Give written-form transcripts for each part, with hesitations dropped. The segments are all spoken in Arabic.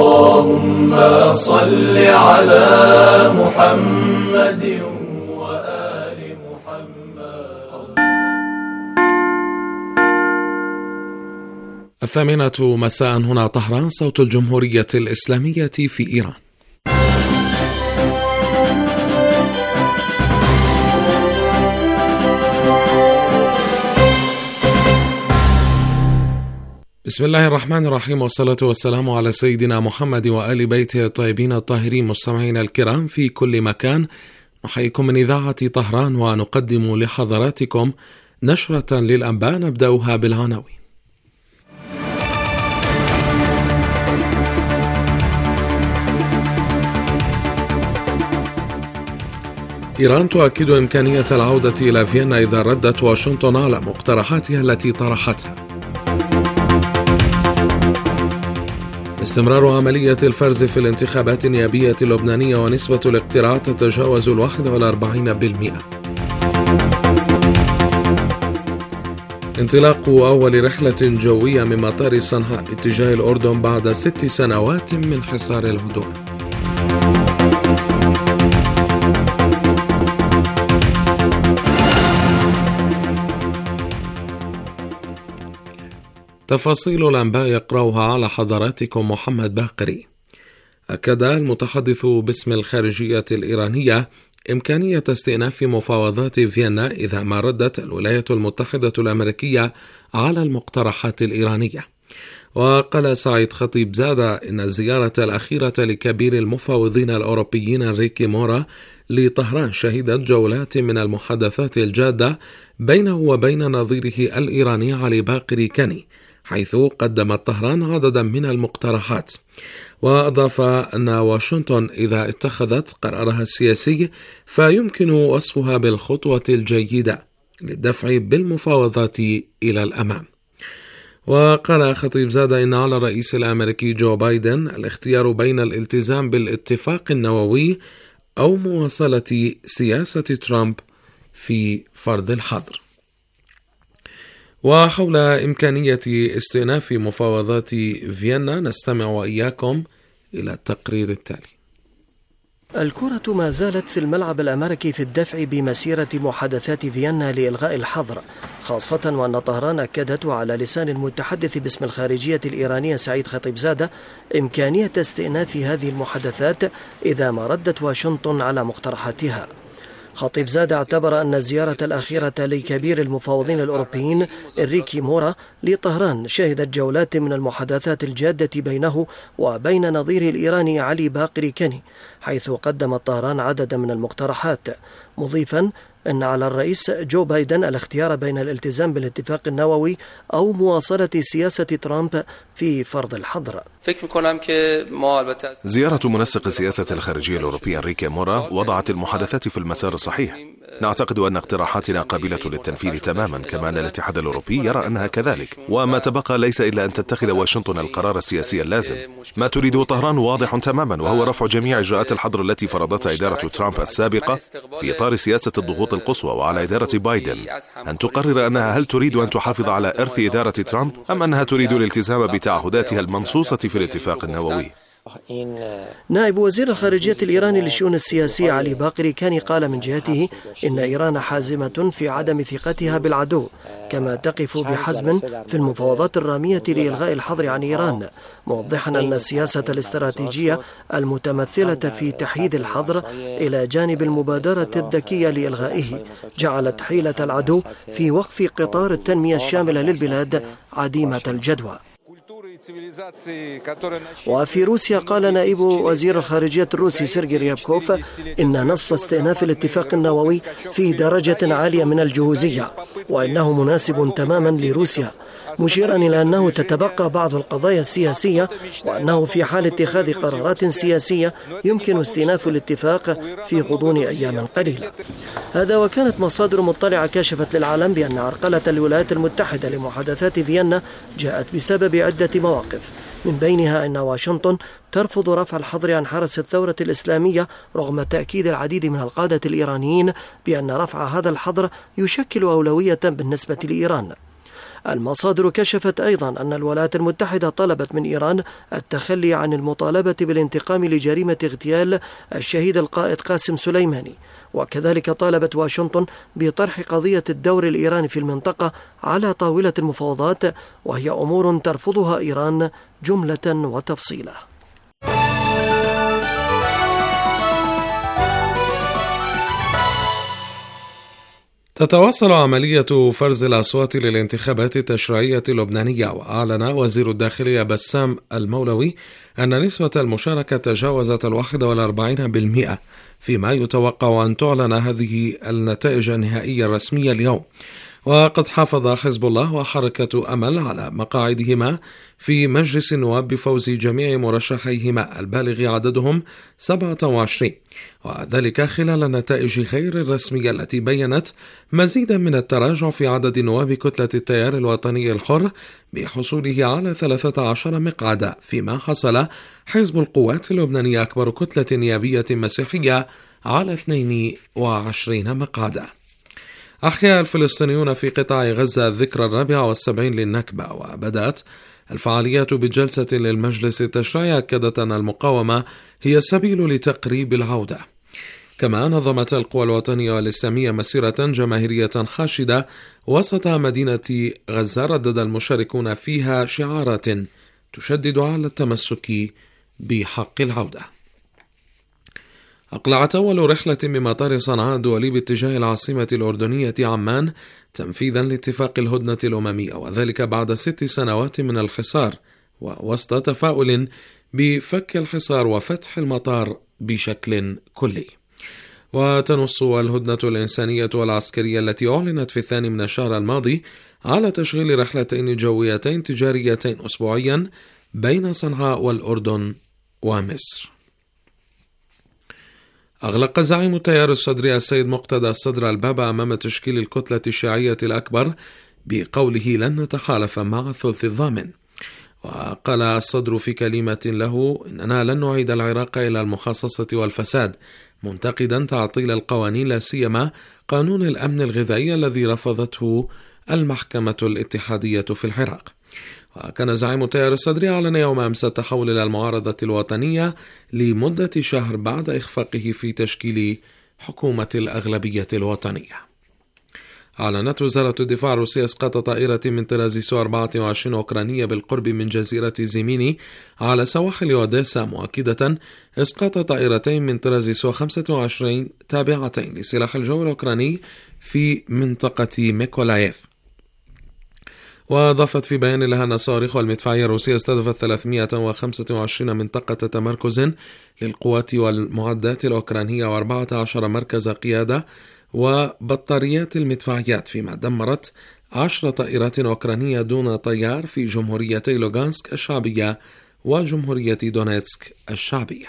اللهم صل على محمد وآل محمد. 8:00 مساء هنا طهران، صوت الجمهورية الإسلامية في إيران. بسم الله الرحمن الرحيم، والصلاة والسلام على سيدنا محمد وآل بيته الطيبين الطاهرين. مستمعينا الكرام في كل مكان، نحييكم من إذاعة طهران ونقدم لحضراتكم نشرة للأنباء نبدأها بالعناوين. إيران تؤكد إمكانية العودة إلى فيينا إذا ردت واشنطن على مقترحاتها التي طرحتها. استمرار عملية الفرز في الانتخابات النيابية اللبنانية ونسبة الاقتراع تتجاوز 41%. انطلاق أول رحلة جوية من مطار صنعاء اتجاه الأردن بعد 6 سنوات من حصار الهدوء. تفاصيل الأنباء يقرأها على حضراتكم محمد باقري. أكد المتحدث باسم الخارجية الإيرانية إمكانية استئناف مفاوضات فيينا إذا ما ردت الولايات المتحدة الأمريكية على المقترحات الإيرانية. وقال سعيد خطيبزادة إن الزيارة الأخيرة لكبير المفاوضين الأوروبيين إنريكي مورا لطهران شهدت جولات من المحادثات الجادة بينه وبين نظيره الإيراني علي باقر كاني، حيث قدمت طهران عددا من المقترحات. وأضاف أن واشنطن إذا اتخذت قرارها السياسي فيمكن وصفها بالخطوة الجيدة للدفع بالمفاوضات إلى الأمام. وقال خطيبزادة إن على الرئيس الأمريكي جو بايدن الاختيار بين الالتزام بالاتفاق النووي أو مواصلة سياسة ترامب في فرض الحظر. وحول إمكانية استئناف مفاوضات فيينا نستمع وإياكم إلى التقرير التالي. الكرة ما زالت في الملعب الأمريكي في الدفع بمسيرة محادثات فيينا لإلغاء الحظر، خاصة وأن طهران أكدت على لسان المتحدث باسم الخارجية الإيرانية سعيد خطيبزادة إمكانية استئناف هذه المحادثات إذا ما ردت واشنطن على مقترحاتها. خطيبزادة اعتبر أن الزيارة الأخيرة لكبير المفاوضين الأوروبيين إنريكي مورا لطهران شهدت جولات من المحادثات الجادة بينه وبين نظيره الإيراني علي باقر كاني، حيث قدمت طهران عددا من المقترحات، مضيفا أن على الرئيس جو بايدن الاختيار بين الالتزام بالاتفاق النووي أو مواصلة سياسة ترامب في فرض الحظر. زيارة منسق السياسة الخارجية الأوروبية إنريكي مورا وضعت المحادثات في المسار الصحيح. نعتقد أن اقتراحاتنا قابلة للتنفيذ تماما، كما أن الاتحاد الأوروبي يرى أنها كذلك، وما تبقى ليس إلا أن تتخذ واشنطن القرار السياسي اللازم. ما تريده طهران واضح تماما، وهو رفع جميع إجراءات الحظر التي فرضتها إدارة ترامب السابقة في إطار سياسة الضغوط القصوى، وعلى إدارة بايدن أن تقرر أنها هل تريد أن تحافظ على إرث إدارة ترامب أم أنها تريد الالتزام بتعهداتها المنصوصة في الاتفاق النووي. نائب وزير الخارجية الإيراني للشؤون السياسية علي باقر كاني قال من جهته إن إيران حازمة في عدم ثقتها بالعدو، كما تقف بحزم في المفاوضات الرامية لإلغاء الحظر عن إيران، موضحا أن السياسة الاستراتيجية المتمثلة في تحييد الحظر إلى جانب المبادرة الذكية لإلغائه جعلت حيلة العدو في وقف قطار التنمية الشاملة للبلاد عديمة الجدوى. وفي روسيا قال نائب وزير الخارجية الروسي سيرجي ريابكوف إن نص استئناف الاتفاق النووي في درجة عالية من الجهوزية، وإنه مناسب تماما لروسيا، مشيرا إلى أنه تتبقى بعض القضايا السياسية، وأنه في حال اتخاذ قرارات سياسية يمكن استئناف الاتفاق في غضون أيام قليلة. هذا وكانت مصادر مطلعة كشفت للعالم بأن عرقلة الولايات المتحدة لمحادثات فيينا جاءت بسبب عدة مواقف، من بينها أن واشنطن ترفض رفع الحظر عن حرس الثورة الإسلامية رغم تأكيد العديد من القادة الإيرانيين بأن رفع هذا الحظر يشكل أولوية بالنسبة لإيران. المصادر كشفت أيضا أن الولايات المتحدة طلبت من إيران التخلي عن المطالبة بالانتقام لجريمة اغتيال الشهيد القائد قاسم سليماني، وكذلك طالبت واشنطن بطرح قضية الدور الإيراني في المنطقة على طاولة المفاوضات، وهي أمور ترفضها إيران جملة وتفصيلا. تتواصل عملية فرز الأصوات للانتخابات التشريعية اللبنانية، وأعلن وزير الداخلية بسام المولوي أن نسبة المشاركة تجاوزت 41%، فيما يتوقع أن تعلن هذه النتائج النهائية الرسمية اليوم. وقد حافظ حزب الله وحركة أمل على مقاعدهما في مجلس النواب بفوز جميع مرشحيهما البالغ عددهم 27، وذلك خلال النتائج غير الرسمية التي بيّنت مزيدا من التراجع في عدد نواب كتلة التيار الوطني الحر بحصوله على 13 مقعدا، فيما حصل حزب القوات اللبنانية أكبر كتلة نيابية مسيحية على 22 مقعدا. أحيا الفلسطينيون في قطاع غزة الذكرى 74 للنكبة، وبدأت الفعاليات بجلسة للمجلس التشريعي أكدت أن المقاومة هي السبيل لتقريب العودة. كما نظمت القوى الوطنية والإسلامية مسيرة جماهيرية حاشدة وسط مدينة غزة ردد المشاركون فيها شعارات تشدد على التمسك بحق العودة. أقلعت أول رحلة من مطار صنعاء الدولي باتجاه العاصمة الأردنية عمان تنفيذا لاتفاق الهدنة الأممية، وذلك بعد 6 سنوات من الحصار، ووسط تفاؤل بفك الحصار وفتح المطار بشكل كلي. وتنص الهدنة الإنسانية والعسكرية التي أعلنت في 2 من الشهر الماضي على تشغيل رحلتين جويتين تجاريتين أسبوعيا بين صنعاء والأردن ومصر. أغلق زعيم التيار الصدري السيد مقتدى الصدر الباب أمام تشكيل الكتلة الشيعية الأكبر بقوله لن نتحالف مع الثلث الضامن. وقال الصدر في كلمة له إننا لن نعيد العراق إلى المخصصة والفساد، منتقدا تعطيل القوانين لا سيما قانون الأمن الغذائي الذي رفضته المحكمة الاتحادية في العراق. وكان زعيم التيار الصدري أعلن يوم أمس التحول إلى المعارضة الوطنية لمدة شهر بعد إخفاقه في تشكيل حكومة الأغلبية الوطنية. أعلنت وزارة الدفاع الروسية إسقاط طائرة من طراز سو 24 أوكرانية بالقرب من جزيرة زيميني على سواحل أوديسا، مؤكدة إسقاط طائرتين من طراز سو 25 تابعتين لسلاح الجو الأوكراني في منطقة ميكولايف. وأضافت في بيان لها أن الصواريخ والمدفعية الروسية استهدفت 325 منطقة تمركز للقوات والمعدات الأوكرانية و14 مركز قيادة وبطاريات المدفعيات، فيما دمرت 10 طائرات أوكرانية دون طيار في جمهوريتي لوغانسك الشعبية وجمهورية دونيتسك الشعبية.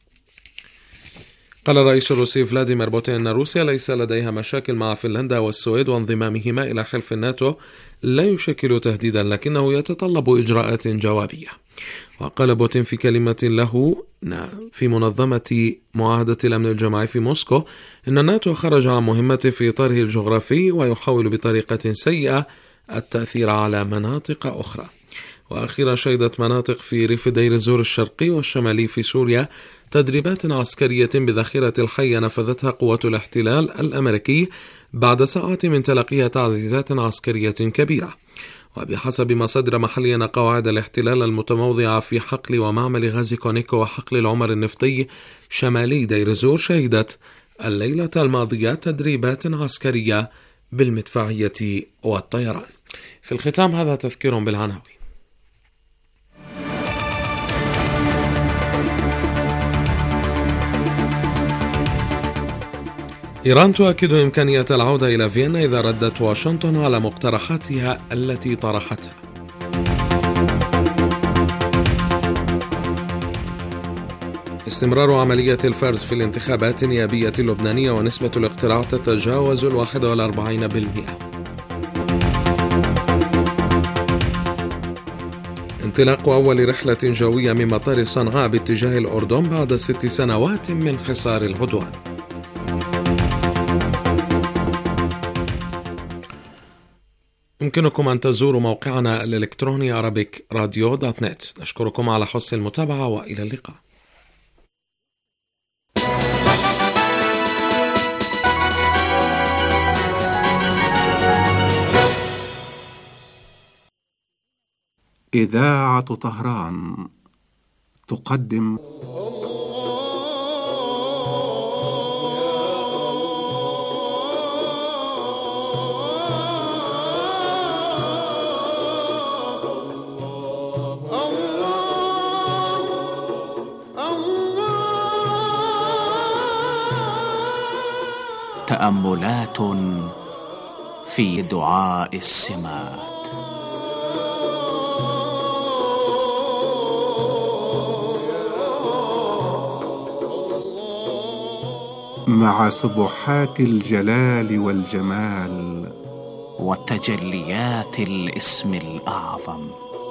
قال الرئيس الروسي فلاديمير بوتين أن روسيا ليس لديها مشاكل مع فنلندا والسويد، وانضمامهما إلى حلف الناتو لا يشكل تهديدا، لكنه يتطلب إجراءات جوابية. وقال بوتين في كلمة له في منظمة معاهدة الأمن الجماعي في موسكو إن الناتو خرج عن مهمته في إطاره الجغرافي ويحاول بطريقة سيئة التأثير على مناطق أخرى. وأخيرا شهدت مناطق في ريف دير الزور الشرقي والشمالي في سوريا تدريبات عسكرية بذخيرة الحي نفذتها قوات الاحتلال الأمريكي بعد ساعات من تلقيها تعزيزات عسكرية كبيرة. وبحسب مصادر محلية أن قواعد الاحتلال المتموضعة في حقل ومعمل غاز كونيكو وحقل العمر النفطي شمالي دير الزور شهدت الليلة الماضية تدريبات عسكرية بالمدفعية والطيران. في الختام هذا تذكير بالعناوين. إيران تؤكد إمكانية العودة إلى فيينا إذا ردت واشنطن على مقترحاتها التي طرحتها. استمرار عملية الفرز في الانتخابات النيابية اللبنانية ونسبة الاقتراع تتجاوز 41%. انطلاق أول رحلة جوية من مطار صنعاء باتجاه الأردن بعد 6 سنوات من حصار العدوان. يمكنكم أن تزوروا موقعنا الإلكتروني arabicradio.net. نشكركم على حسن المتابعة وإلى اللقاء. إذاعة طهران تقدم تأملات في دعاء السمات. مع سبحات الجلال والجمال وتجليات الاسم الأعظم.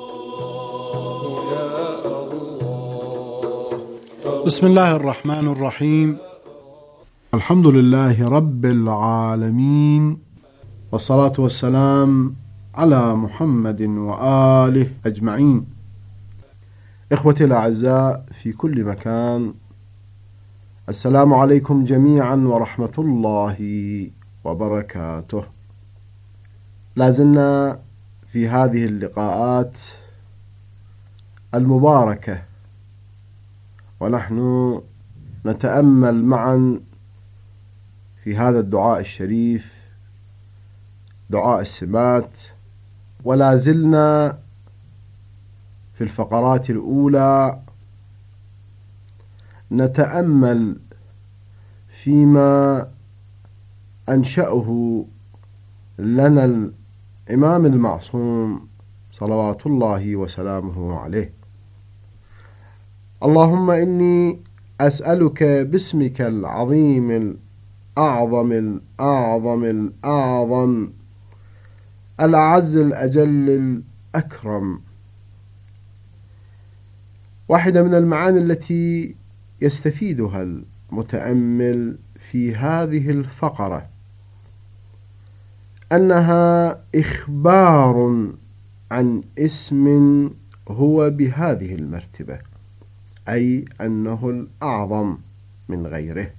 بسم الله الرحمن الرحيم. الحمد لله رب العالمين، والصلاة والسلام على محمد وآله أجمعين. إخوتي الأعزاء في كل مكان، السلام عليكم جميعا ورحمة الله وبركاته. لازلنا في هذه اللقاءات المباركة ونحن نتأمل معا في هذا الدعاء الشريف، دعاء السمات، ولا زلنا في الفقرات الأولى نتأمل فيما أنشأه لنا الإمام المعصوم صلوات الله وسلامه عليه. اللهم إني أسألك باسمك العظيم الأعظم الأعظم الأعظم الأعز الأجل الأكرم. واحدة من المعاني التي يستفيدها المتأمل في هذه الفقرة أنها إخبار عن اسم هو بهذه المرتبة، أي أنه الأعظم من غيره.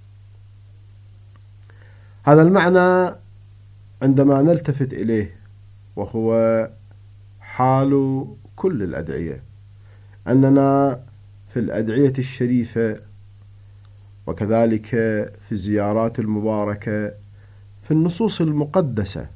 هذا المعنى عندما نلتفت إليه، وهو حال كل الأدعية، أننا في الأدعية الشريفة وكذلك في الزيارات المباركة في النصوص المقدسة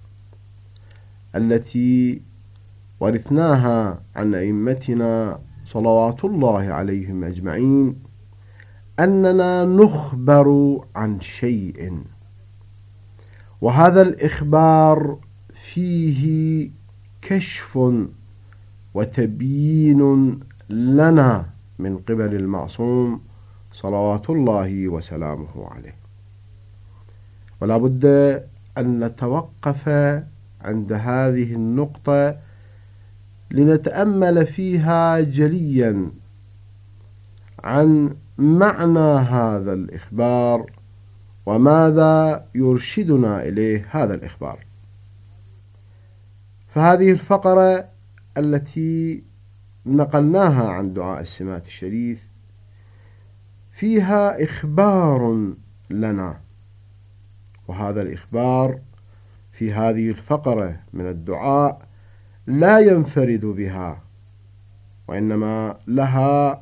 التي ورثناها عن أئمتنا صلوات الله عليهم أجمعين، أننا نخبر عن شيء، وهذا الإخبار فيه كشف وتبيين لنا من قبل المعصوم صلوات الله وسلامه عليه. ولا بد أن نتوقف عند هذه النقطة لنتأمل فيها جليا عن معنى هذا الإخبار وماذا يرشدنا إليه هذا الإخبار. فهذه الفقرة التي نقلناها عن دعاء السمات الشريف فيها إخبار لنا، وهذا الإخبار في هذه الفقرة من الدعاء لا ينفرد بها، وإنما لها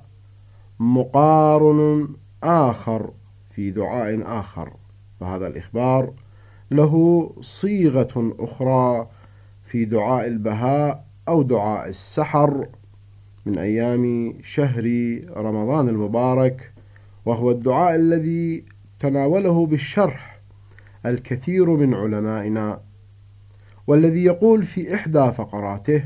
مقارن آخر في دعاء آخر، فهذا الإخبار له صيغة أخرى في دعاء البهاء أو دعاء السحر من أيام شهر رمضان المبارك، وهو الدعاء الذي تناوله بالشرح الكثير من علمائنا، والذي يقول في إحدى فقراته: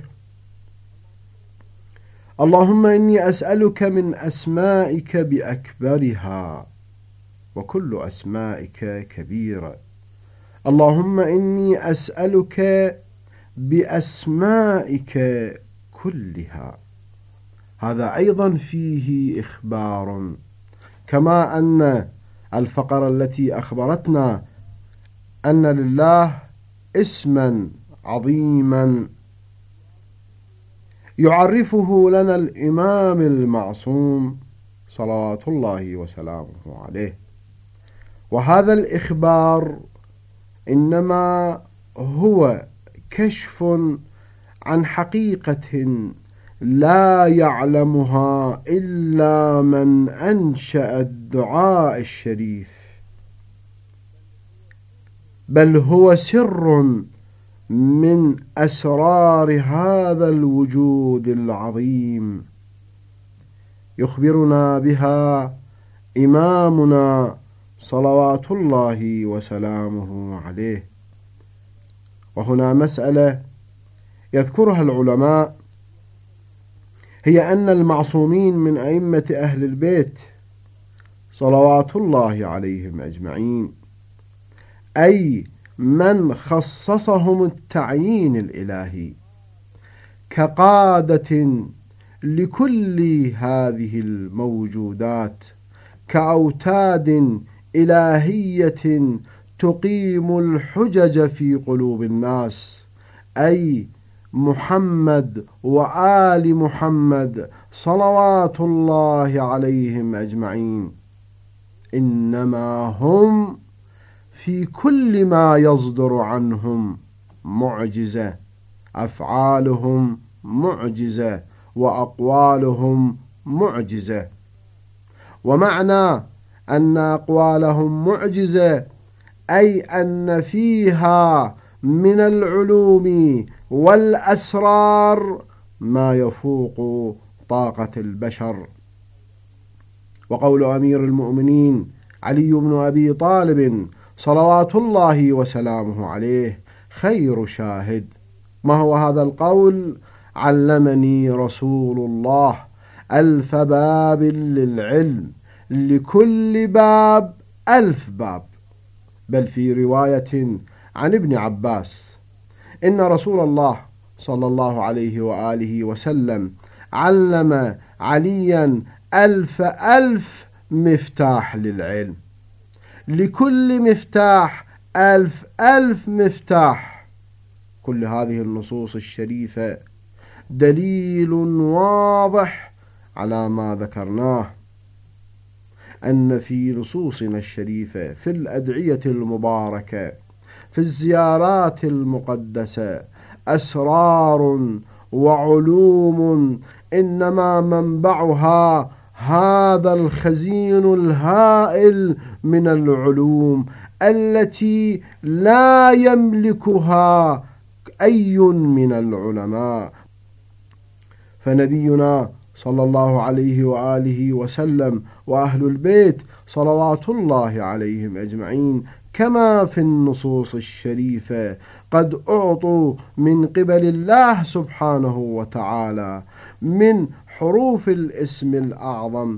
اللهم إني أسألك من أسمائك بأكبرها، وكل أسمائك كبيرة. اللهم إني أسألك بأسمائك كلها. هذا أيضا فيه إخبار، كما أن الفقرة التي أخبرتنا أن لله اسما عظيما يعرفه لنا الإمام المعصوم صلوات الله وسلامه عليه. وهذا الإخبار إنما هو كشف عن حقيقة لا يعلمها إلا من أنشأ الدعاء الشريف، بل هو سر من أسرار هذا الوجود العظيم يخبرنا بها إمامنا صلوات الله وسلامه عليه. وهنا مسألة يذكرها العلماء، هي أن المعصومين من أئمة أهل البيت صلوات الله عليهم أجمعين، أي من خصصهم التعيين الإلهي كقادة لكل هذه الموجودات، كأوتاد إلهية تقيم الحجج في قلوب الناس، أي محمد وآل محمد صلوات الله عليهم أجمعين. إنما هم في كل ما يصدر عنهم معجزة، أفعالهم معجزة وأقوالهم معجزة. ومعنى أن أقوالهم معجزة أي أن فيها من العلوم والأسرار ما يفوق طاقة البشر. وقول أمير المؤمنين علي بن أبي طالب صلوات الله وسلامه عليه خير شاهد. ما هو هذا القول؟ علمني رسول الله 1000 باب للعلم، لكل باب 1000 باب. بل في رواية عن ابن عباس إن رسول الله صلى الله عليه وآله وسلم علم عليا 1000 مفتاح للعلم، لكل مفتاح 1000 مفتاح. كل هذه النصوص الشريفة دليل واضح على ما ذكرناه، أن في نصوصنا الشريفة في الأدعية المباركة في الزيارات المقدسة أسرار وعلوم إنما منبعها هذا الخزين الهائل من العلوم التي لا يملكها أي من العلماء. فنبينا صلى الله عليه وآله وسلم وأهل البيت صلوات الله عليهم أجمعين كما في النصوص الشريفة قد أعطوا من قبل الله سبحانه وتعالى من حروف الاسم الأعظم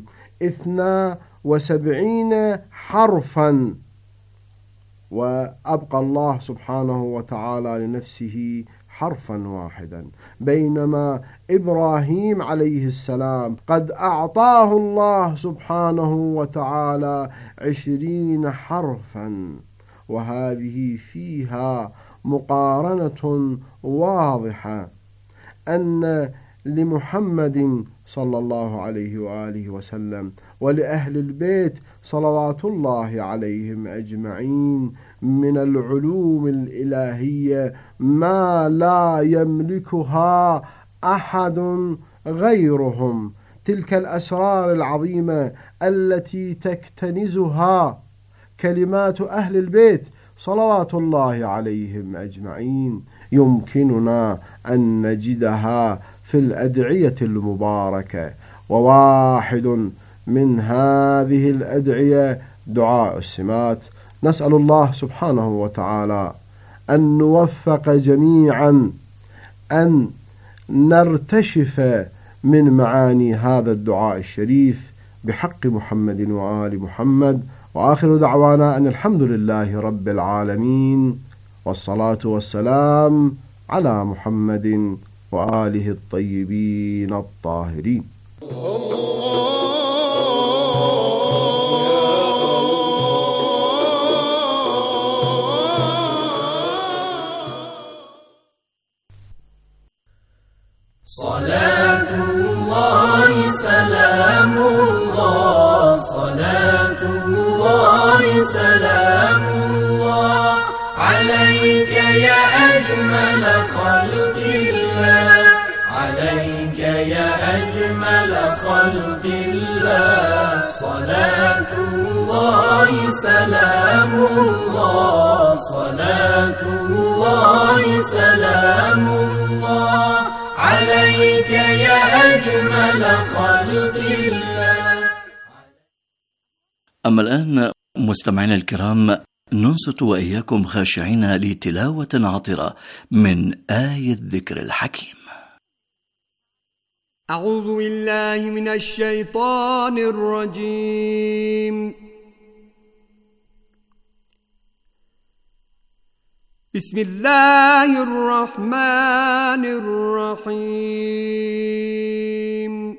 72 حرفا، وأبقى الله سبحانه وتعالى لنفسه حرفا واحدا، بينما إبراهيم عليه السلام قد أعطاه الله سبحانه وتعالى 20 حرفا. وهذه فيها مقارنة واضحة أن لمحمد صلى الله عليه وآله وسلم ولأهل البيت صلوات الله عليهم أجمعين من العلوم الإلهية ما لا يملكها أحد غيرهم، تلك الأسرار العظيمة التي تكتنزها كلمات أهل البيت صلوات الله عليهم أجمعين يمكننا أن نجدها في الأدعية المباركة. وواحد من هذه الأدعية دعاء السمات. نسأل الله سبحانه وتعالى أن نوفق جميعا أن نرتشف من معاني هذا الدعاء الشريف بحق محمد وآل محمد. وآخر دعوانا أن الحمد لله رب العالمين، والصلاة والسلام على محمد وآله الطيبين الطاهرين. سلام الله عليك يا أجمل خلق الله، عليك يا أجمل خلق الله. صلاة الله سلام الله، صلاة الله سلام الله عليك يا أجمل خلق الله. أما الآن مستمعينا الكرام، ننصت وإياكم خاشعين لتلاوة عطرة من آية الذكر الحكيم. أعوذ بالله من الشيطان الرجيم. بسم الله الرحمن الرحيم.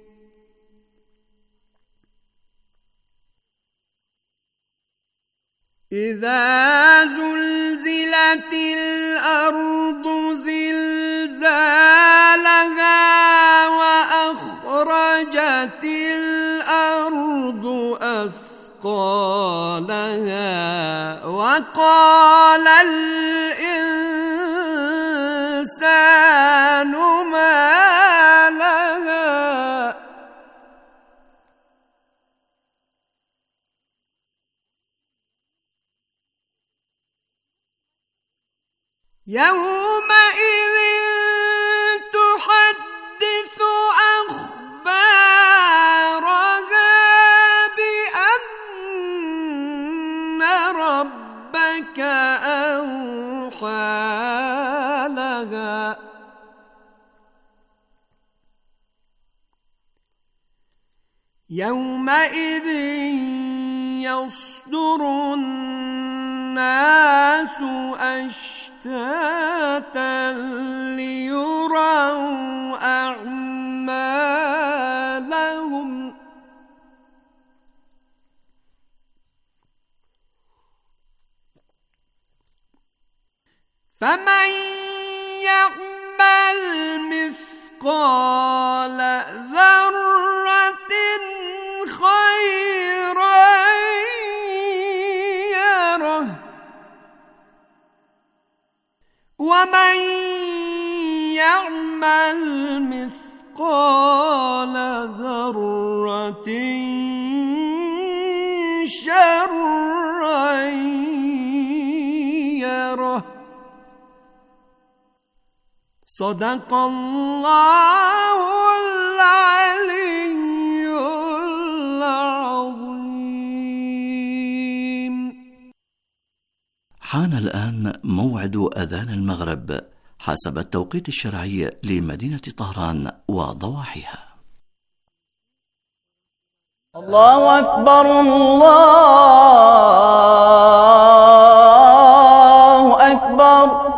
إذا زلزلت الأرض زلزالها وأخرجت الأرض أثقالها وقال الإنسان ما لها يومئذ تحدث أخبارها بأن ربك أوحى لها يومئذ يصدر الناس أشتاتا ليروا أعمالهم فمن يعمل مثقال ذرة خيرا يره ومن يعمل مثقال ذرة شرا يره. صدق الله العلي العظيم. حان الآن موعد أذان المغرب حسب التوقيت الشرعي لمدينة طهران وضواحيها. الله أكبر الله أكبر.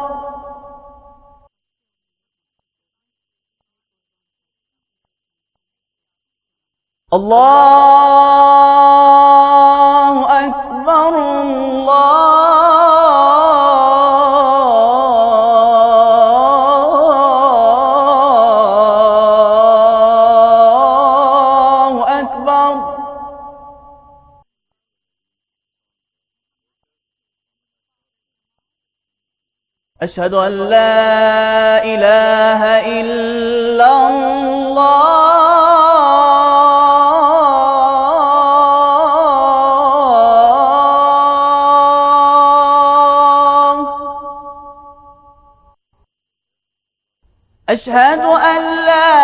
الله أكبر الله أكبر. أشهد أن لا إله إلا الله. أشهد أن لا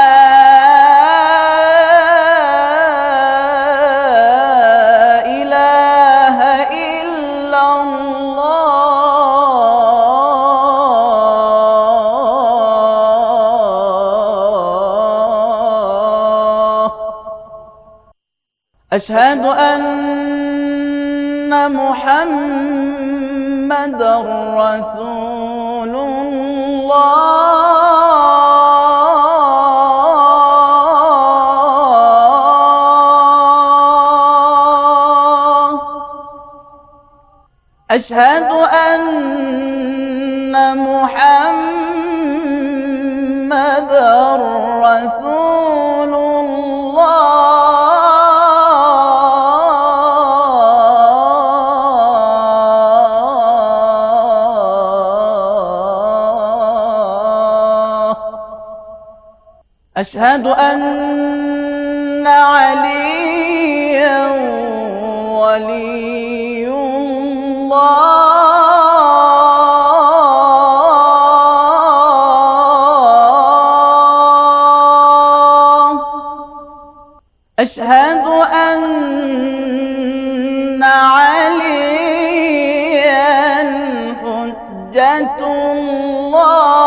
إله إلا الله. أشهد أن محمدًا رسول الله. أشهد أن محمدًا رسول الله. أشهد أن عليا ولي الله. أشهد أن عليا حجة الله.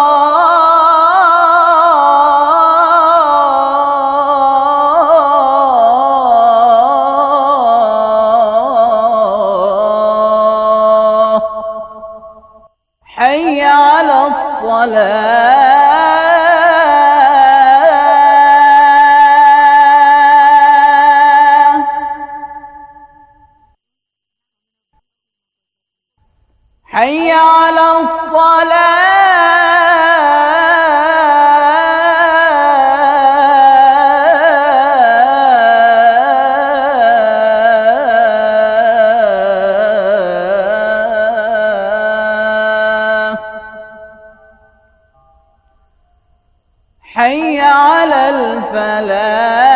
حي على الصلاة. حي على الصلاة. حي على الفلاح.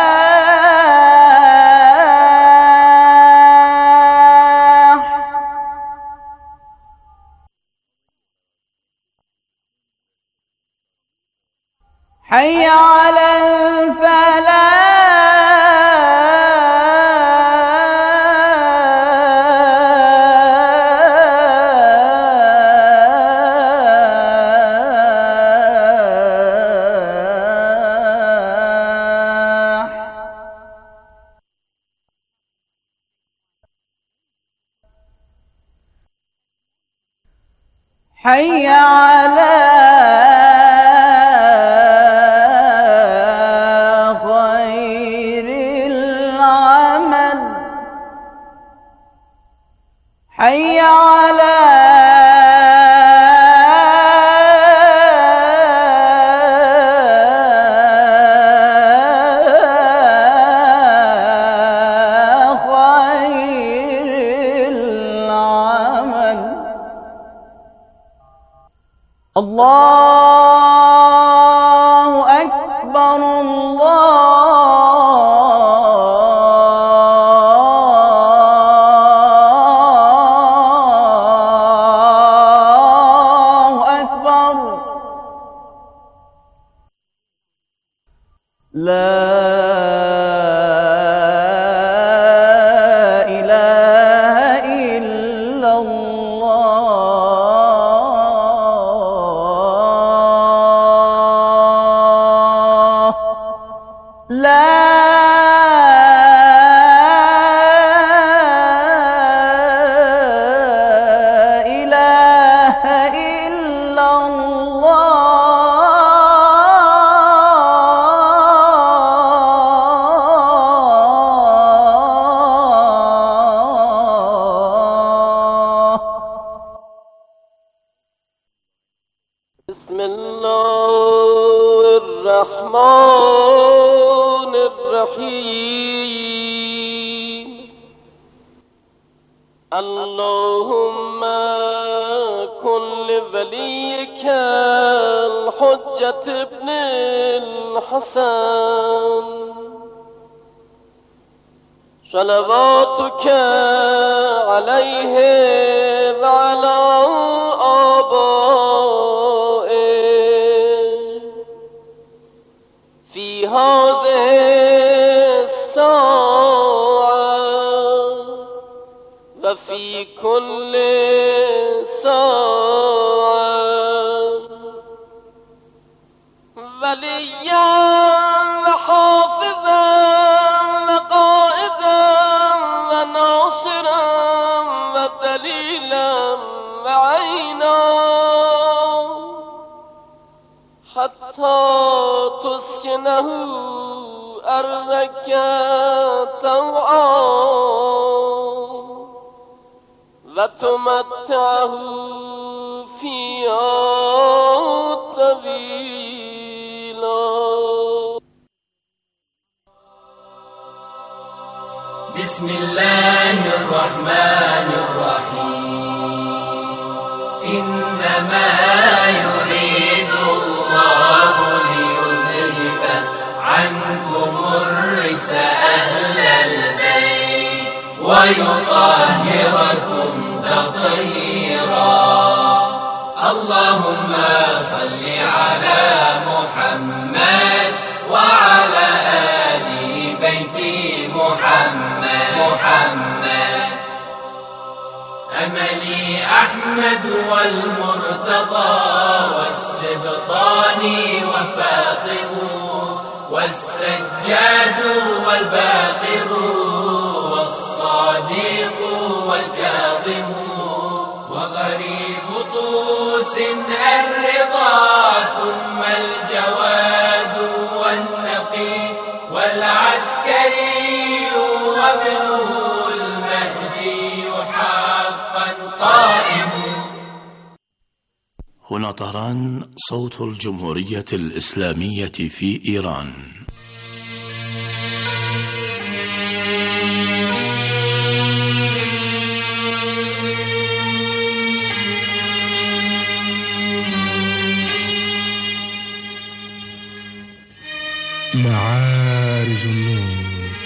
حي على الفلاح. حي على خير العمل. حي على خير العمل. الله أكبر. الله أكبر. لا إله إلا الله. لا إله إلا الله. بسم الله الرحمن الرحيم. اللهم كن لوليك الحجة ابن الحسن صلواتك عليه وعلى آبائه في هذه الساعة وفي كل ساعة وليا وحافظا وقائدا وناصرا ودليلا وعينا حتى تسكنه أرضك طوعا وتمتعه فيها طويلا. بسم الله الرحمن الرحيم. إنما يريد الله ليذهب ويطهركم تطهيرا. اللهم صل على محمد وعلى آل بيت محمد. أملي أحمد والمرتضى والسبطان وفاطم والسجاد والباقر والصادق والكاظم وغريب طوس الرضا ثم الجواد والنقي والعسكري وابنه المهدي حقا قائم. هنا طهران، صوت الجمهورية الإسلامية في إيران. معارج النور.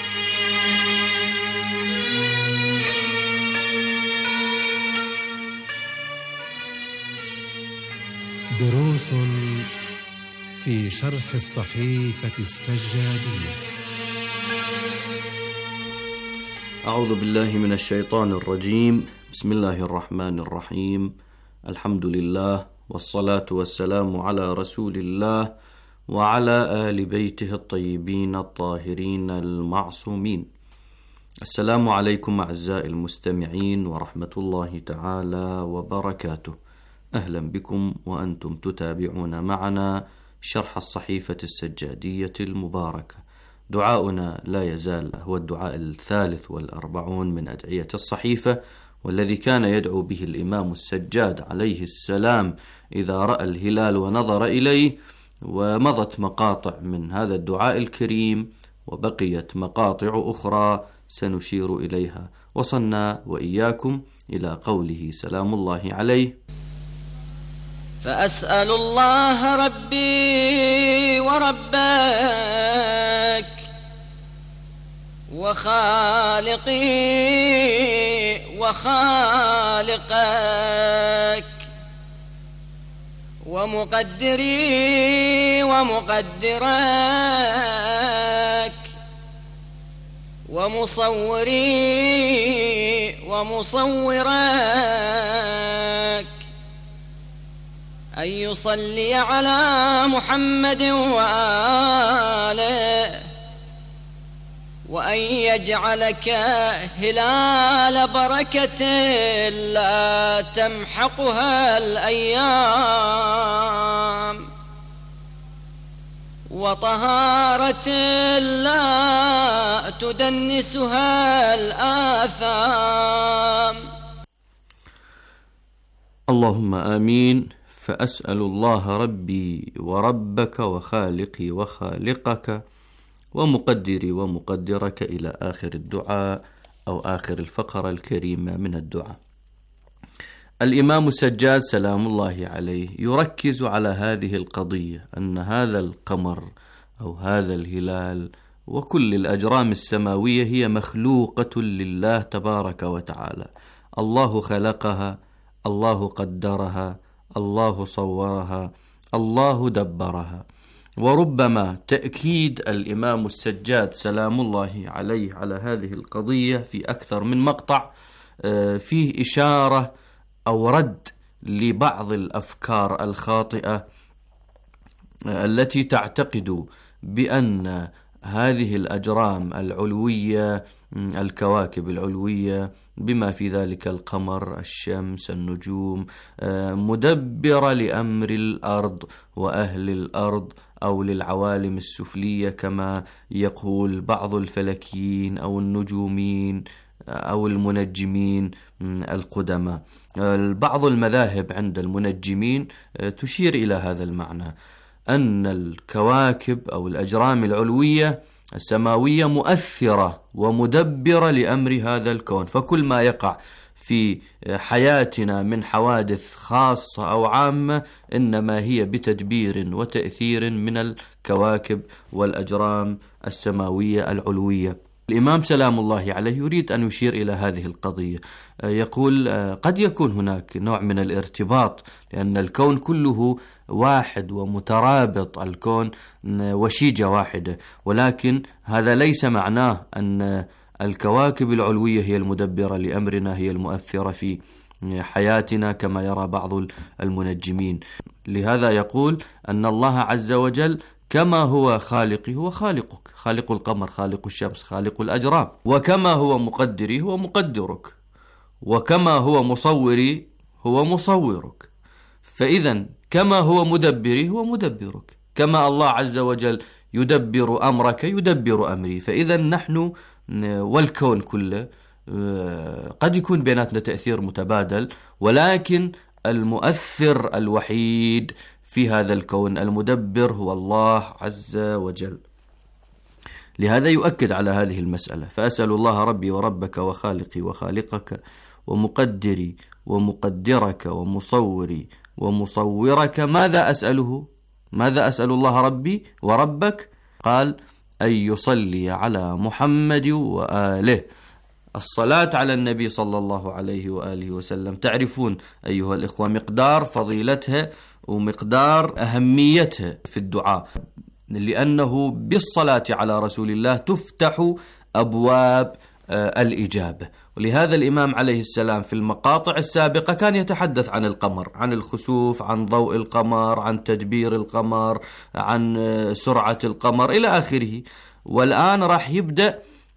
دروس في شرح الصحيفة السجادية. أعوذ بالله من الشيطان الرجيم. بسم الله الرحمن الرحيم. الحمد لله والصلاة والسلام على رسول الله وعلى آل بيته الطيبين الطاهرين المعصومين. السلام عليكم أعزائي المستمعين ورحمة الله تعالى وبركاته. أهلا بكم وأنتم تتابعون معنا شرح الصحيفة السجادية المباركة. دعاؤنا لا يزال هو الدعاء 43 من أدعية الصحيفة، والذي كان يدعو به الإمام السجاد عليه السلام إذا رأى الهلال ونظر إليه. ومضت مقاطع من هذا الدعاء الكريم وبقيت مقاطع أخرى سنشير إليها. وصلنا وإياكم إلى قوله سلام الله عليه: فأسأل الله ربي وربك وخالقي وخالقك ومقدري ومقدرك ومصوري ومصورك أن يصلي على محمد وآله، وأن يجعلك هلال بركة لا تمحقها الأيام، وطهارة لا تدنسها الآثام. اللهم آمين. فأسأل الله ربي وربك وخالقي وخالقك ومقدري ومقدرك إلى آخر الدعاء أو آخر الفقرة الكريمة من الدعاء. الإمام السجاد سلام الله عليه يركز على هذه القضية، أن هذا القمر أو هذا الهلال وكل الأجرام السماوية هي مخلوقة لله تبارك وتعالى. الله خلقها، الله قدرها، الله صورها، الله دبرها. وربما تأكيد الإمام السجاد سلام الله عليه على هذه القضية في أكثر من مقطع فيه إشارة أو رد لبعض الأفكار الخاطئة التي تعتقد بأن هذه الأجرام العلوية، الكواكب العلوية بما في ذلك القمر، الشمس، النجوم، مدبرة لأمر الأرض وأهل الأرض أو للعوالم السفلية كما يقول بعض الفلكيين أو النجوميين أو المنجمين القدماء. بعض المذاهب عند المنجمين تشير إلى هذا المعنى، أن الكواكب أو الأجرام العلوية السماوية مؤثرة ومدبرة لأمر هذا الكون، فكل ما يقع في حياتنا من حوادث خاصة أو عامة إنما هي بتدبير وتأثير من الكواكب والأجرام السماوية العلوية. الإمام سلام الله عليه يريد أن يشير إلى هذه القضية. يقول قد يكون هناك نوع من الارتباط، لأن الكون كله واحد ومترابط، الكون وشيجة واحدة، ولكن هذا ليس معناه أن الكواكب العلوية هي المدبرة لأمرنا، هي المؤثرة في حياتنا كما يرى بعض المنجمين. لهذا يقول أن الله عز وجل كما هو خالقي هو خالقك، خالق القمر، خالق الشمس، خالق الأجرام، وكما هو مقدري هو مقدرك، وكما هو مصوري هو مصورك. فإذا كما هو مدبري هو مدبرك، كما الله عز وجل يدبر أمرك يدبر أمري. فإذا نحن والكون كله قد يكون بيناتنا تأثير متبادل، ولكن المؤثر الوحيد في هذا الكون المدبر هو الله عز وجل. لهذا يؤكد على هذه المسألة: فأسأل الله ربي وربك وخالقي وخالقك ومقدري ومقدرك ومصوري ومصورك. ماذا أسأله؟ ماذا أسأل الله ربي وربك؟ قال: أن يصلي على محمد وآله. الصلاة على النبي صلى الله عليه وآله وسلم تعرفون أيها الإخوة مقدار فضيلتها ومقدار أهميتها في الدعاء، لأنه بالصلاة على رسول الله تفتح أبواب الإجابة. ولهذا الإمام عليه السلام في المقاطع السابقة كان يتحدث عن القمر، عن الخسوف، عن ضوء القمر، عن تدبير القمر، عن سرعة القمر إلى آخره. والآن راح يبدأ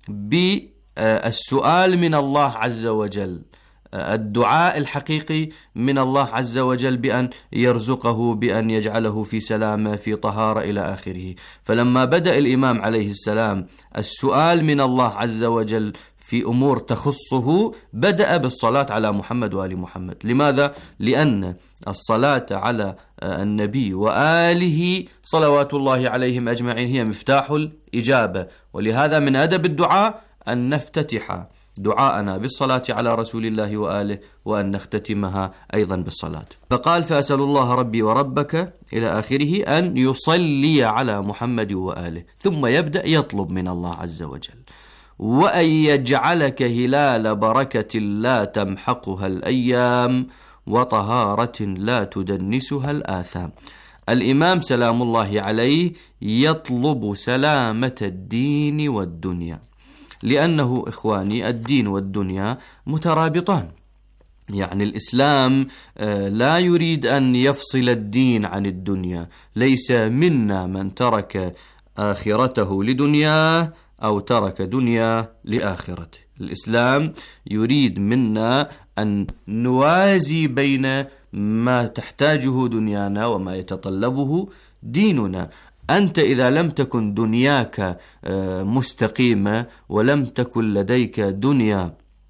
بالسؤال من الله عز وجل، الدعاء الحقيقي من الله عز وجل بأن يرزقه، بأن يجعله في سلامة، في طهارة إلى آخره. فلما بدأ الإمام عليه السلام السؤال من الله عز وجل في أمور تخصه بدأ بالصلاة على محمد وآل محمد. لماذا؟ لأن الصلاة على النبي وآله صلوات الله عليهم أجمعين هي مفتاح الإجابة. ولهذا من أدب الدعاء أن نفتتح دعاءنا بالصلاة على رسول الله وآله، وأن نختتمها أيضا بالصلاة. فقال: فأسأل الله ربي وربك إلى آخره أن يصلي على محمد وآله، ثم يبدأ يطلب من الله عز وجل: وأن يجعلك هلال بركة لا تمحقها الأيام وطهارة لا تدنسها الآثام. الإمام سلام الله عليه يطلب سلامة الدين والدنيا، لأنه إخواني الدين والدنيا مترابطان. يعني الإسلام لا يريد أن يفصل الدين عن الدنيا. ليس منا من ترك آخرته لدنياه أو ترك دنيا لآخرته. الإسلام يريد منا أن نوازي بين ما تحتاجه دنيانا وما يتطلبه ديننا. أنت إذا لم تكن دنياك مستقيمة ولم تكن لديك دنيا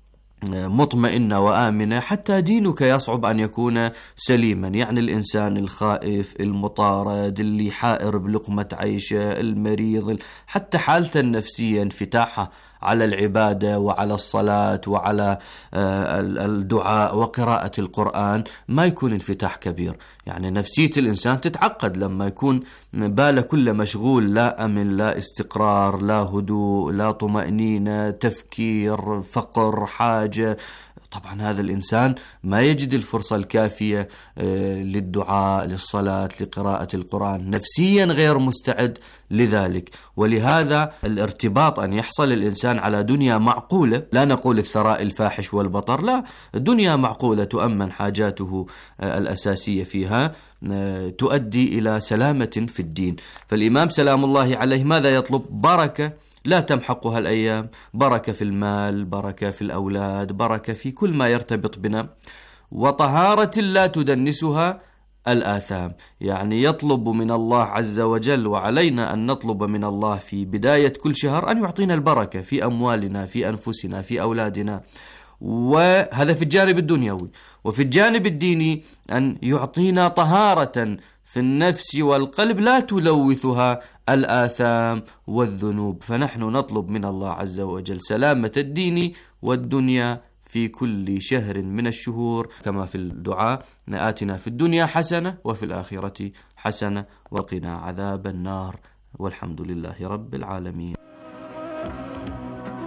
مطمئنة وآمنة، حتى دينك يصعب أن يكون سليما. يعني الإنسان الخائف، المطارد، اللي حائر بلقمة عيشه، المريض، حتى حالته النفسية انفتاحها على العبادة وعلى الصلاة وعلى الدعاء وقراءة القرآن ما يكون انفتاح كبير. يعني نفسية الإنسان تتعقد لما يكون باله كله مشغول، لا أمن، لا استقرار، لا هدوء، لا طمأنينة، تفكير، فقر، حاجة. طبعا هذا الإنسان ما يجد الفرصة الكافية للدعاء، للصلاة، لقراءة القرآن، نفسيا غير مستعد لذلك. ولهذا الارتباط أن يحصل الإنسان على دنيا معقولة، لا نقول الثراء الفاحش والبطر، لا، دنيا معقولة تؤمن حاجاته الأساسية فيها، تؤدي إلى سلامة في الدين. فالإمام سلام الله عليه ماذا يطلب؟ بركة لا تمحقها الأيام، بركة في المال، بركة في الأولاد، بركة في كل ما يرتبط بنا، وطهارة لا تدنسها الآثام. يعني يطلب من الله عز وجل، وعلينا أن نطلب من الله في بداية كل شهر أن يعطينا البركة في أموالنا، في أنفسنا، في أولادنا. وهذا في الجانب الدنيوي. وفي الجانب الديني أن يعطينا طهارة في النفس والقلب لا تلوثها الآثام والذنوب. فنحن نطلب من الله عز وجل سلامة الدين والدنيا في كل شهر من الشهور، كما في الدعاء: آتنا في الدنيا حسنة وفي الآخرة حسنة وقنا عذاب النار، والحمد لله رب العالمين.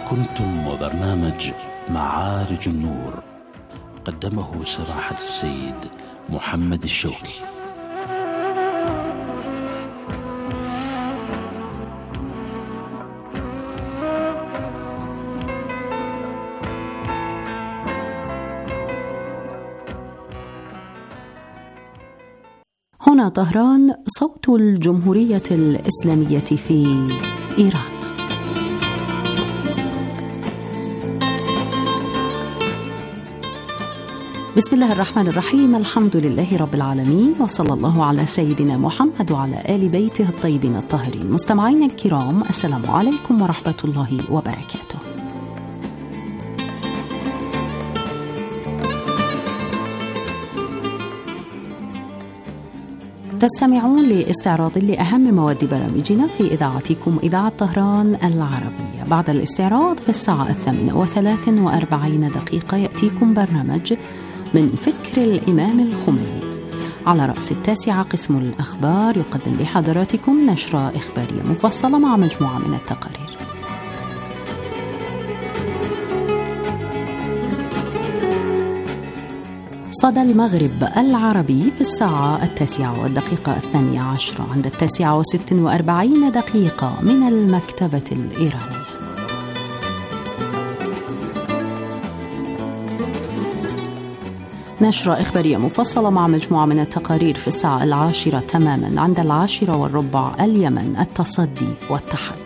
كنتم وبرنامج معارج النور، قدمه سماحة السيد محمد الشوكي. هنا طهران، صوت الجمهورية الإسلامية في إيران. بسم الله الرحمن الرحيم، الحمد لله رب العالمين، وصلى الله على سيدنا محمد وعلى آل بيته الطيبين الطاهرين. مستمعين الكرام، السلام عليكم ورحمة الله وبركاته. تستمعون لاستعراض لأهم مواد برامجنا في إذاعتكم إذاعة طهران العربية. بعد الاستعراض في الساعة 8:43 يأتيكم برنامج من فكر الإمام الخميني. على رأس 9 قسم الأخبار يقدم لحضراتكم نشرة إخبارية مفصلة مع مجموعة من التقارير. صدى المغرب العربي في الساعة 9:02 عند 9:46 من المكتبة الإيرانية. نشرة إخبارية مفصلة مع مجموعة من التقارير في الساعة 10 تماما عند 10:15 اليمن، التصدي والتحدي.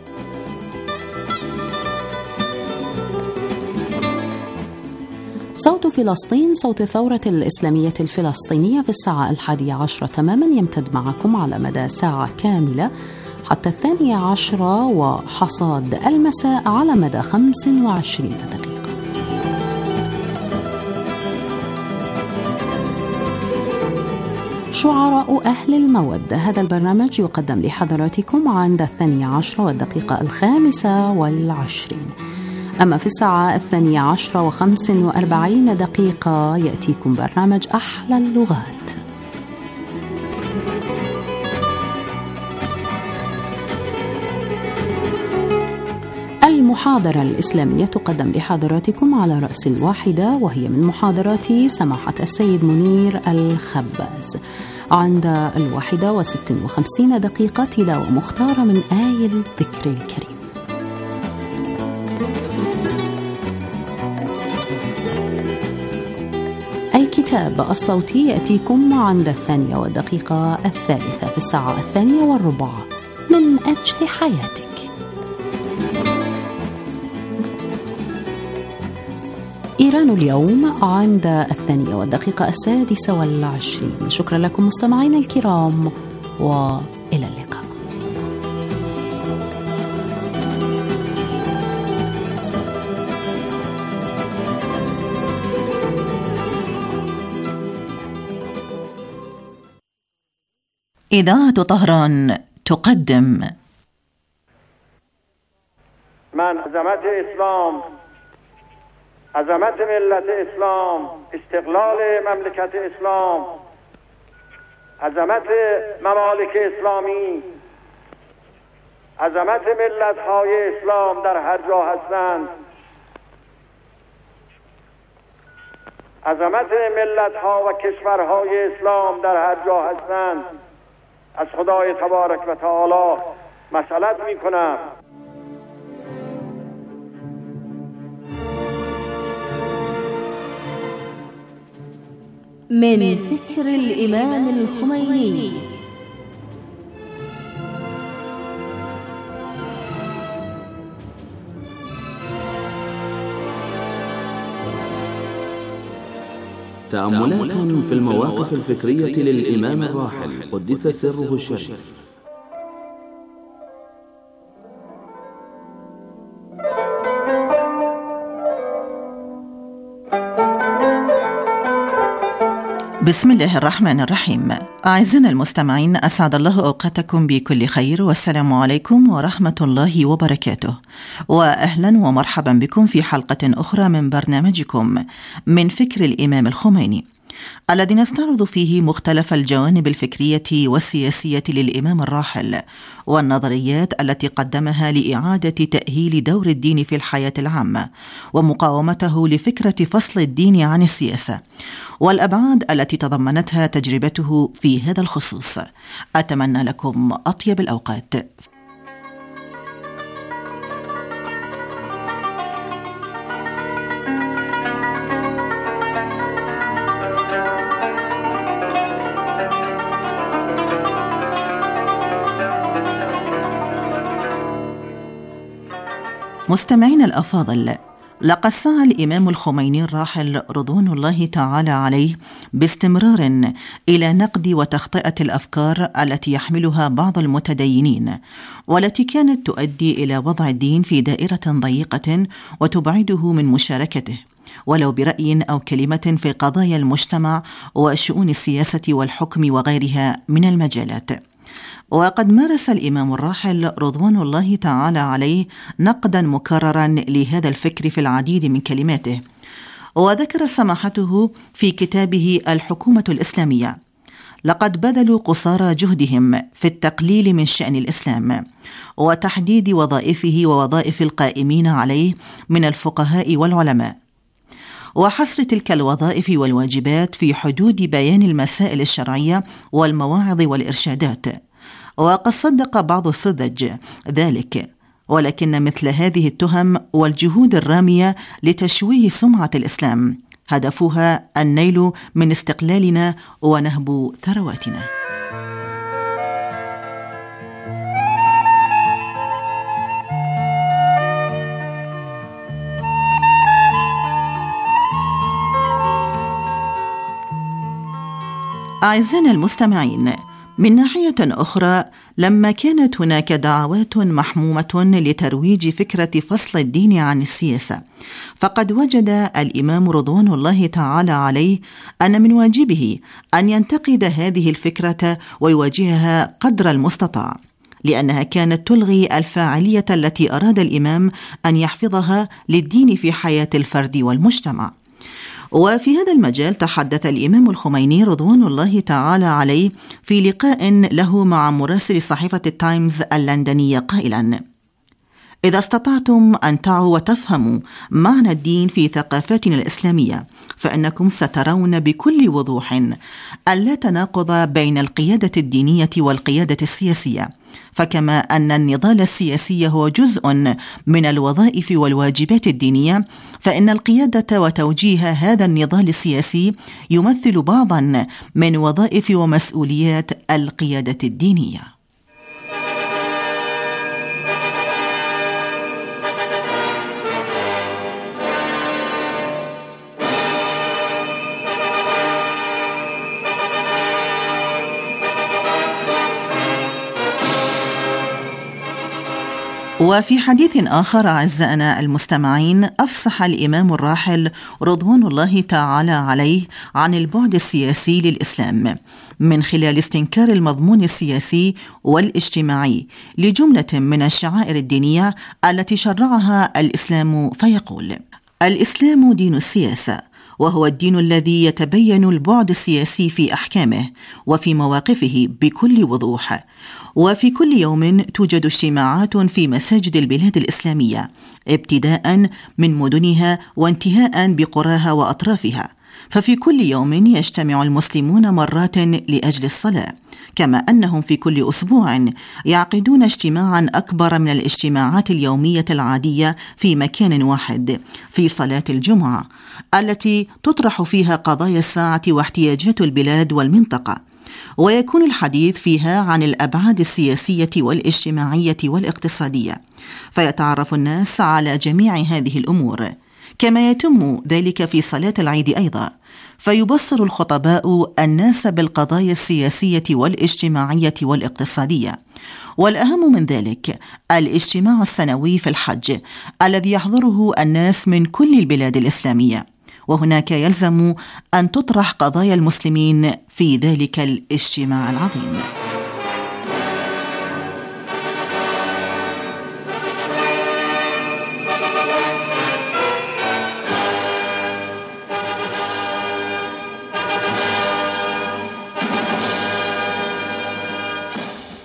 صوت فلسطين، صوت الثورة الإسلامية الفلسطينية في الساعة 11 تماما، يمتد معكم على مدى ساعة كاملة حتى 12 وحصاد المساء على مدى 25 دقيقة. شعراء أهل المودة، هذا البرنامج يقدم لحضراتكم عند 12:25. أما في الساعة 12:45 يأتيكم برنامج أحلى اللغات. المحاضرة الإسلامية تقدم لحضراتكم على رأس 1، وهي من محاضرات سماحة السيد منير الخباز. عند 1:56 تلاوة مختارة من آي الذكر الكريم. الكتاب الصوتي يأتيكم عند 2:03 في الساعة 2:15 من أجل حياتك. إيران اليوم عند 2:26. شكرا لكم مستمعين الكرام، وإلى اللقاء. إذاعة طهران تقدم من عظمت اسلام، عظمت ملت اسلام، استقلال مملکت اسلام، عظمت ممالک اسلامی، عظمت ملت های اسلام در هر جا هستند، عظمت ملت ها و کشورهای اسلام در هر جا هستند، از خدای تبارک و تعالی مسئلت می کنم. من فكر الإمام الخميني. تأملات في المواقف الفكرية للإمام الراحل قدس سره الشريف. بسم الله الرحمن الرحيم. أعزائنا المستمعين، أسعد الله أوقاتكم بكل خير، والسلام عليكم ورحمة الله وبركاته، وأهلا ومرحبا بكم في حلقة أخرى من برنامجكم من فكر الإمام الخميني. الذي نستعرض فيه مختلف الجوانب الفكرية والسياسية للإمام الراحل والنظريات التي قدمها لإعادة تأهيل دور الدين في الحياة العامة ومقاومته لفكرة فصل الدين عن السياسة والأبعاد التي تضمنتها تجربته في هذا الخصوص. أتمنى لكم أطيب الأوقات. مستمعين الأفاضل، لقد سعى الإمام الخميني الراحل رضوان الله تعالى عليه باستمرار إلى نقد وتخطئة الأفكار التي يحملها بعض المتدينين والتي كانت تؤدي إلى وضع الدين في دائرة ضيقة وتبعده من مشاركته ولو برأي أو كلمة في قضايا المجتمع وشؤون السياسة والحكم وغيرها من المجالات. وقد مارس الإمام الراحل رضوان الله تعالى عليه نقدا مكررا لهذا الفكر في العديد من كلماته، وذكر سماحته في كتابه الحكومة الإسلامية: لقد بذلوا قصارى جهدهم في التقليل من شأن الإسلام وتحديد وظائفه ووظائف القائمين عليه من الفقهاء والعلماء، وحصر تلك الوظائف والواجبات في حدود بيان المسائل الشرعية والمواعظ والإرشادات. وقد صدق بعض السذج ذلك، ولكن مثل هذه التهم والجهود الرامية لتشويه سمعة الإسلام هدفها النيل من استقلالنا ونهب ثرواتنا. أعزائنا المستمعين، من ناحية أخرى، لما كانت هناك دعوات محمومة لترويج فكرة فصل الدين عن السياسة، فقد وجد الإمام رضوان الله تعالى عليه أن من واجبه أن ينتقد هذه الفكرة ويواجهها قدر المستطاع، لأنها كانت تلغي الفاعلية التي أراد الإمام أن يحفظها للدين في حياة الفرد والمجتمع. وفي هذا المجال تحدث الإمام الخميني رضوان الله تعالى عليه في لقاء له مع مراسل صحيفة التايمز اللندنية قائلا: إذا استطعتم أن تعوا وتفهموا معنى الدين في ثقافتنا الإسلامية فإنكم سترون بكل وضوح أن لا تناقض بين القيادة الدينية والقيادة السياسية، فكما أن النضال السياسي هو جزء من الوظائف والواجبات الدينية، فإن القيادة وتوجيه هذا النضال السياسي يمثل بعضا من وظائف ومسؤوليات القيادة الدينية. وفي حديث آخر أعزائنا المستمعين، أفصح الإمام الراحل رضوان الله تعالى عليه عن البعد السياسي للإسلام من خلال استنكار المضمون السياسي والاجتماعي لجملة من الشعائر الدينية التي شرعها الإسلام، فيقول: الإسلام دين السياسة، وهو الدين الذي يتبين البعد السياسي في أحكامه وفي مواقفه بكل وضوح. وفي كل يوم توجد اجتماعات في مساجد البلاد الإسلامية، ابتداء من مدنها وانتهاء بقراها وأطرافها، ففي كل يوم يجتمع المسلمون مرات لأجل الصلاة، كما أنهم في كل أسبوع يعقدون اجتماعا أكبر من الاجتماعات اليومية العادية في مكان واحد في صلاة الجمعة التي تطرح فيها قضايا الساعة واحتياجات البلاد والمنطقة، ويكون الحديث فيها عن الأبعاد السياسية والاجتماعية والاقتصادية، فيتعرف الناس على جميع هذه الأمور، كما يتم ذلك في صلاة العيد أيضا، فيبصر الخطباء الناس بالقضايا السياسية والاجتماعية والاقتصادية. والأهم من ذلك الاجتماع السنوي في الحج الذي يحضره الناس من كل البلاد الإسلامية، وهناك يلزم أن تطرح قضايا المسلمين في ذلك الاجتماع العظيم.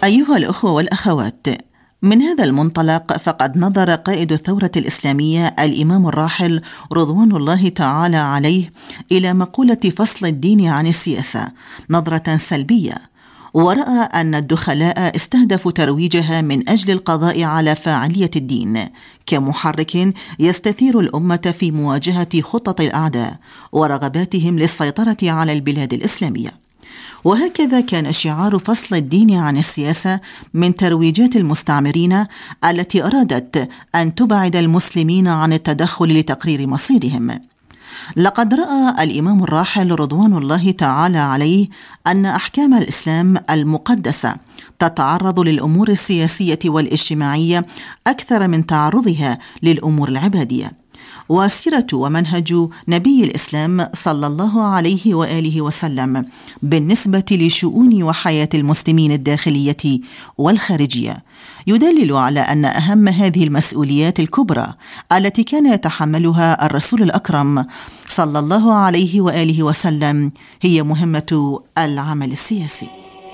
أيها الأخوة والأخوات، من هذا المنطلق فقد نظر قائد الثورة الإسلامية الإمام الراحل رضوان الله تعالى عليه إلى مقولة فصل الدين عن السياسة نظرة سلبية، ورأى أن الدخلاء استهدفوا ترويجها من أجل القضاء على فاعلية الدين كمحرك يستثير الأمة في مواجهة خطط الأعداء ورغباتهم للسيطرة على البلاد الإسلامية. وهكذا كان شعار فصل الدين عن السياسة من ترويجات المستعمرين التي أرادت أن تبعد المسلمين عن التدخل لتقرير مصيرهم. لقد رأى الإمام الراحل رضوان الله تعالى عليه أن أحكام الإسلام المقدسة تتعرض للأمور السياسية والاجتماعية أكثر من تعرضها للأمور العبادية، وسيرة ومنهج نبي الإسلام صلى الله عليه وآله وسلم بالنسبة لشؤون وحياة المسلمين الداخلية والخارجية يدلل على أن أهم هذه المسؤوليات الكبرى التي كان يتحملها الرسول الأكرم صلى الله عليه وآله وسلم هي مهمة العمل السياسي.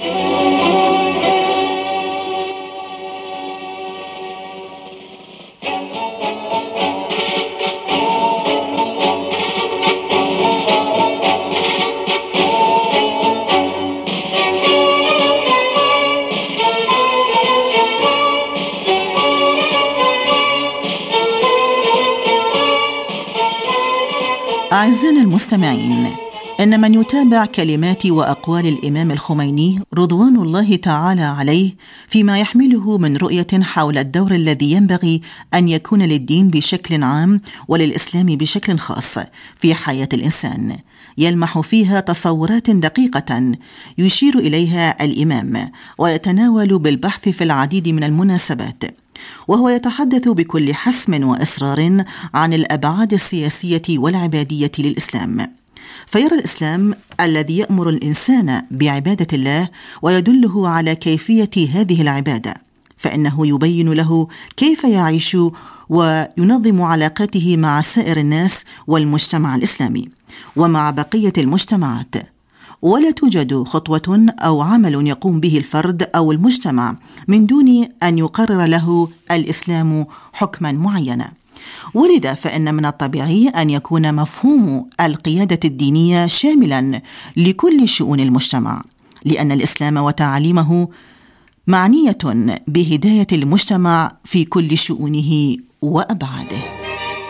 أعزائنا المستمعين، إن من يتابع كلمات وأقوال الإمام الخميني رضوان الله تعالى عليه فيما يحمله من رؤية حول الدور الذي ينبغي أن يكون للدين بشكل عام وللإسلام بشكل خاص في حياة الإنسان، يلمح فيها تصورات دقيقة يشير إليها الإمام ويتناول بالبحث في العديد من المناسبات، وهو يتحدث بكل حسم وإصرار عن الأبعاد السياسية والعبادية للإسلام. فيرى الإسلام الذي يأمر الإنسان بعبادة الله ويدله على كيفية هذه العبادة، فإنه يبين له كيف يعيش وينظم علاقاته مع سائر الناس والمجتمع الإسلامي ومع بقية المجتمعات. ولا توجد خطوة أو عمل يقوم به الفرد أو المجتمع من دون أن يقرر له الإسلام حكما معينا. ولذا فإن من الطبيعي أن يكون مفهوم القيادة الدينية شاملا لكل شؤون المجتمع، لأن الإسلام وتعاليمه معنية بهداية المجتمع في كل شؤونه وأبعاده.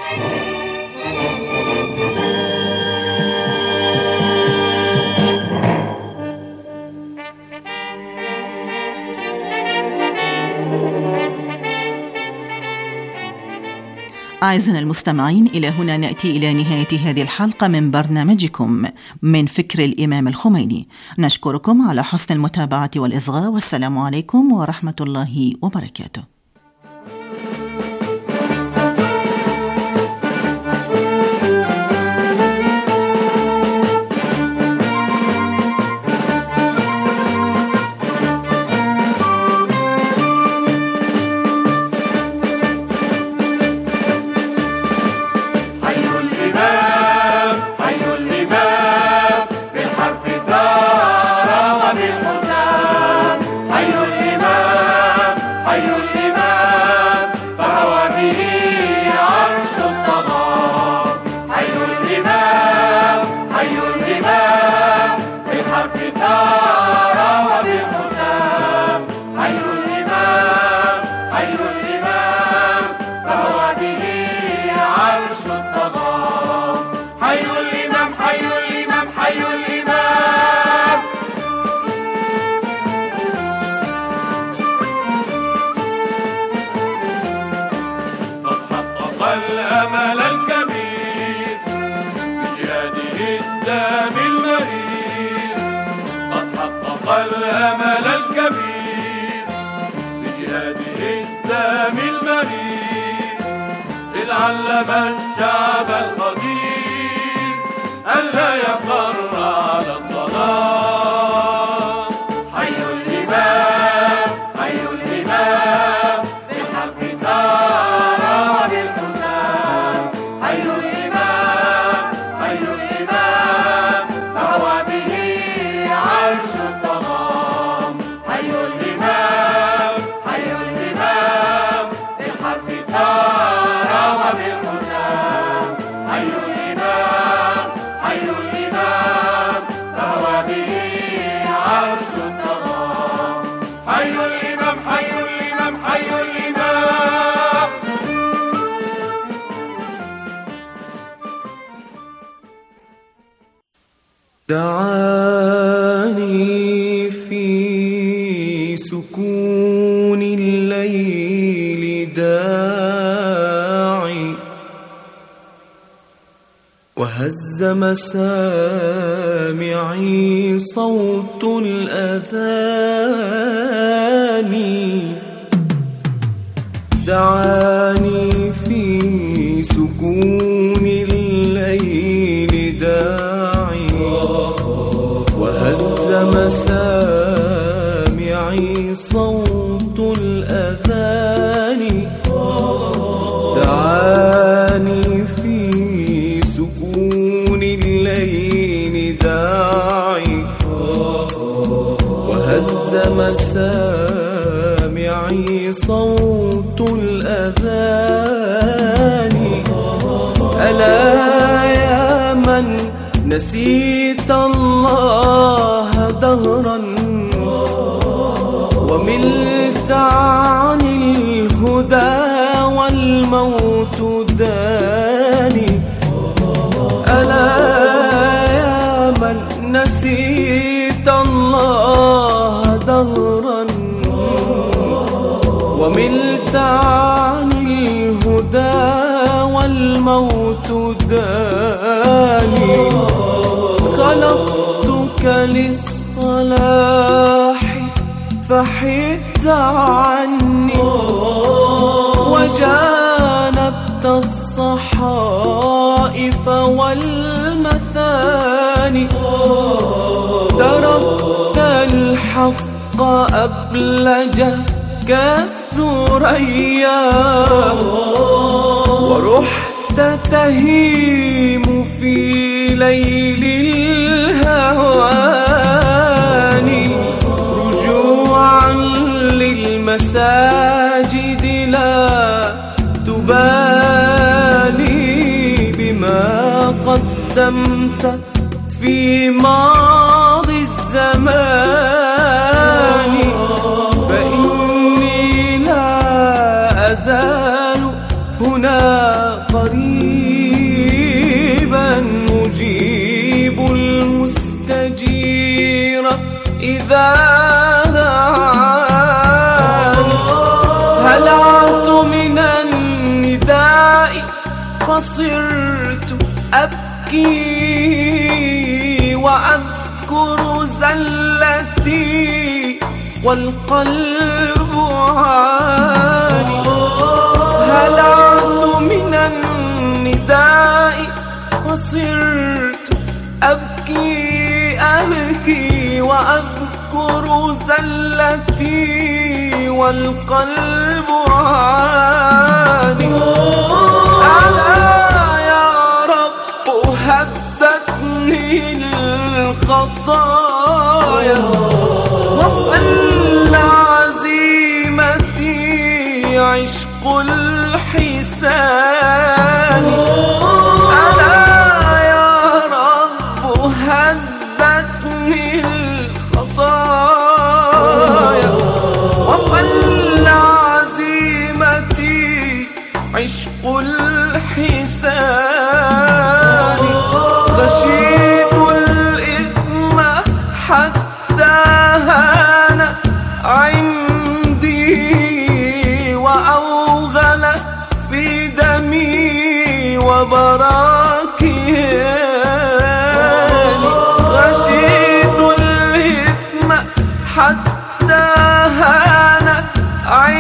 أعزائنا المستمعين، إلى هنا نأتي إلى نهاية هذه الحلقة من برنامجكم من فكر الإمام الخميني. نشكركم على حسن المتابعة والإصغاء، والسلام عليكم ورحمة الله وبركاته. الأمل الكبير بجهاده الدام المرير، قد حقق الأمل الكبير بجهاده الدام المرير، إذ علم الشعب القدير ألا يقر على الظلام. حي الإمام حي الإمام بالحق تارى وبالحسام، حي الإمام حي الإمام فهو به عرش الطغام، حي الإمام دعاني في سكون الليل داعي وهز مسامعي صوت الأذان دعاني في سكون الليل داعي وهز مسامعي صوت الأذان دعاني في سكون الليل داعي وهز مسامعي صوت الأذان ألا يا من نسيت الله دهرا وملت عن الهدى والموت داني ألا يا من نسيت الله دهرا وملت عن الهدى والموت داني خلقتك للصلاح فحدت عني وجانبت الصحائف والمثاني تركت الحق أبلج كالثريا ورحت تهيم في ليل الهوان رجوعا للمساجد لا تبالي بما قدمت في ماضي الزمان فإني لا أزال هنا قريبا مجيب المستجير إذا دعان هلعت من النداء فصرت أبكي وأذكر زلتي والقلب عاني هلعت من النداء فصرت أبكي وأذكر زلتي والقلب عاني ألا يا رب هدتني الخطايا وقل عزيمتي عشق الحساب